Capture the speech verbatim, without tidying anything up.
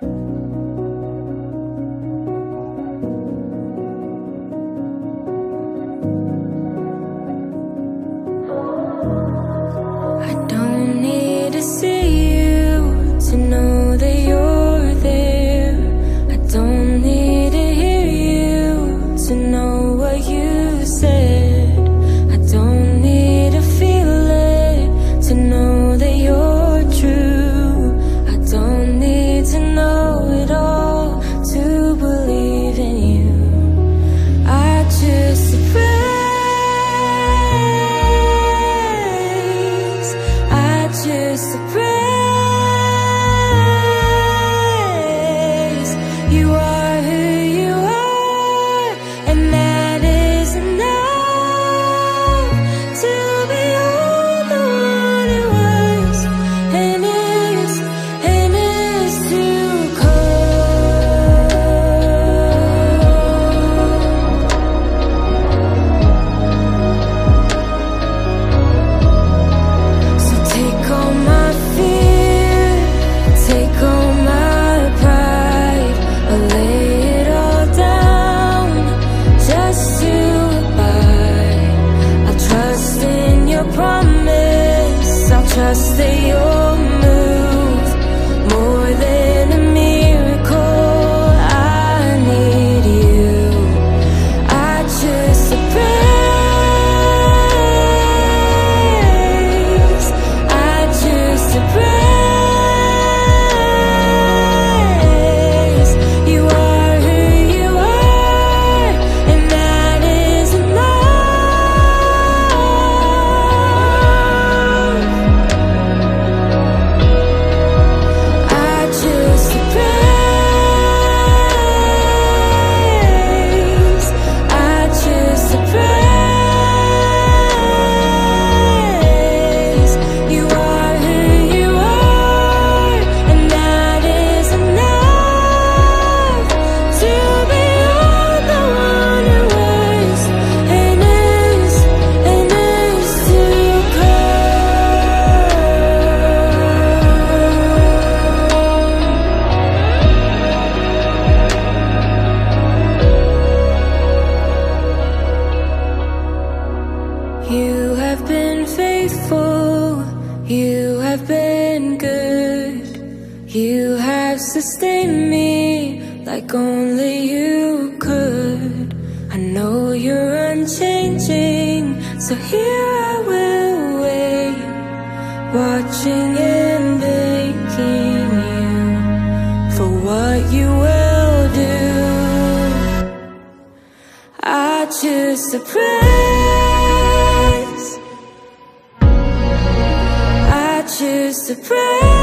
Trust that you'll move more than a miracle. I need you. I just a praise. I just a praise. You are who you are, and that is enough. You have been faithful, you have been good. You have sustained me like only you could. I know you're unchanging, so here I will wait, watching and thanking you for what you will do. I choose to praise, I choose to pray.